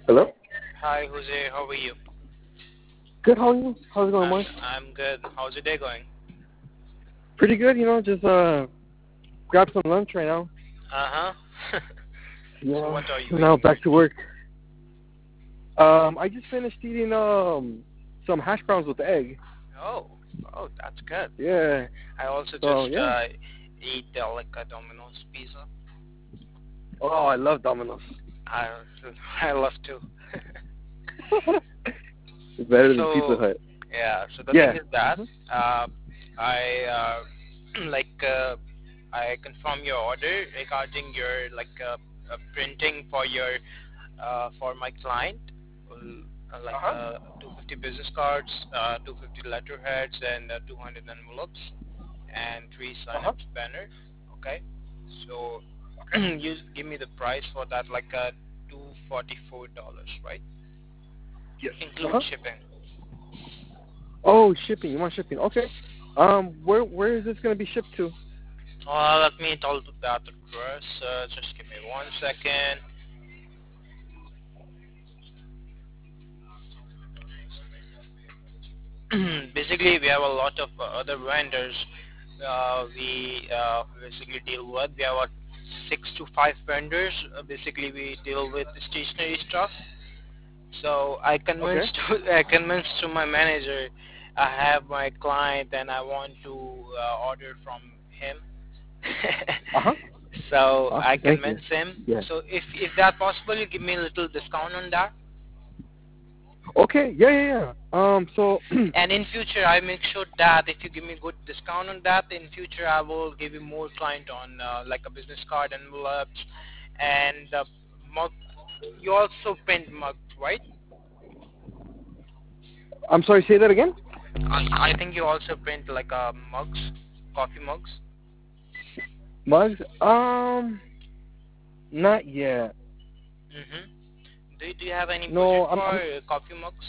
Hello? Hi, Jose. How are you? Good, how are you? How's it going, I'm Mark? I'm good. How's your day going? Pretty good, just grab some lunch right now. Uh huh. So Yeah, what are you now eating? back to work. I just finished eating some hash browns with egg. Oh, oh, that's good. Yeah. I also So just yeah. eat like a Domino's pizza. Oh, I love Domino's. I I love to. It's better than Pizza So Hut. yeah. So the thing Yeah. is that hmm I like I confirm your order regarding your printing for your for my client, like Uh-huh. 250 business cards, 250 letterheads, and 200 envelopes, and 3 Uh-huh. sign-ups banner. Okay, so Okay. you give me the price for that, like $244, right? Yes. Include Uh-huh. shipping. Oh, shipping. You want shipping? Okay. Where is this gonna be shipped to? Let me tell you that address. Just give me 1 second. Basically, we have a lot of other vendors we basically deal with. We have 6 to 5 vendors. Basically, we deal with stationery stuff. So I Okay. convinced I convinced to my manager. I have my client and I want to order from him. Uh-huh. So I Awesome. Thank you. convinced him. Yeah. So if that possible, you give me a little discount on that. Okay. Yeah, yeah, yeah. So And in future, I make sure that if you give me good discount on that, in future I will give you more client on like a business card, envelopes, and mug. You also print mugs, right? I'm sorry, say that again? I think you also print like mugs, coffee mugs. Mugs? Not yet. Mm-hmm. Do you have any budget No, for I'm coffee mugs?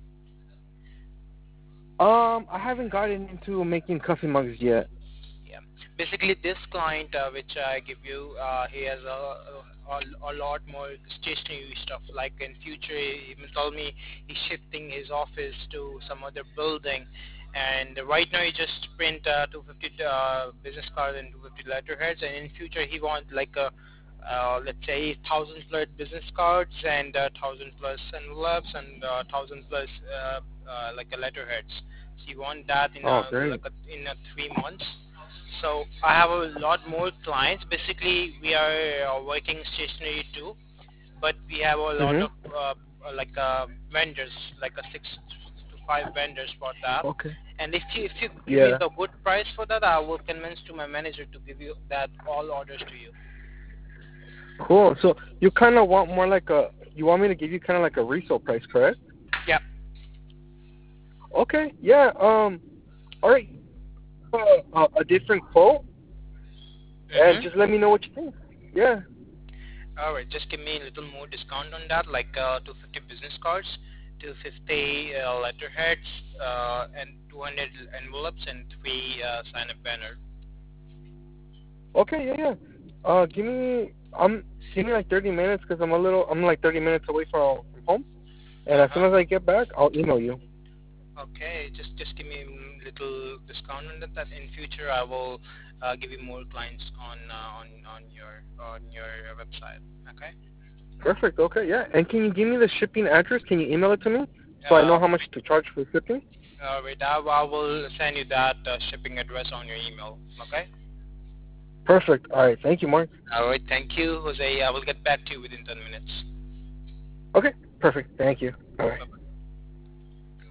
I haven't gotten into making coffee mugs yet. Yeah. Basically, this client which I give you, he has a lot more stationary stuff. Like in future, he will tell me he's shifting his office to some other building, and right now he just print 250 business cards and 250 letterheads, and in future he wants like a let's say 1,000 plus business cards and 1,000 plus envelopes and 1,000 plus like a letterheads. So you want that in Oh, great. 3 months. So I have a lot more clients. Basically, we are working stationary too, but we have a lot Mhm. of vendors, like a 6 to 5 vendors for that. Okay. And if you give me Yeah. the good price for that, I will convince to my manager to give you that all orders to you. Cool. So you kind of want more like a you want me to give you kind of like a resale price, correct? Yeah. Okay. Yeah. All right. A different quote, and Mhm. just let me know what you think. Yeah. All right. Just give me a little more discount on that, like 250 business cards, 250 letterheads, and 200 envelopes, and 3 sign-up banner. Okay. Yeah. Yeah. Give me like 30 minutes because I'm like 30 minutes away from home, and as soon Uh-huh. as I get back, I'll email you. Okay, just give me a little discount on that. That in future I will give you more clients on your website. Okay. Perfect. Okay. Yeah. And can you give me the shipping address? Can you email it to me so I know Uh, how much to charge for shipping? Wait, I will send you that shipping address on your email. Okay. Perfect. All right. Thank you, Mark. All right. Thank you, Jose. I will get back to you within 10 minutes. Okay. Perfect. Thank you. All right. Bye bye.